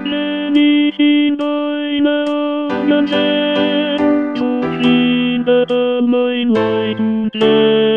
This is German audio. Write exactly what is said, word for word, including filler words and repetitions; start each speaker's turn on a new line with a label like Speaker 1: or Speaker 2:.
Speaker 1: Wenn ich in deine Augen seh, so flieht mein Leid und Leben.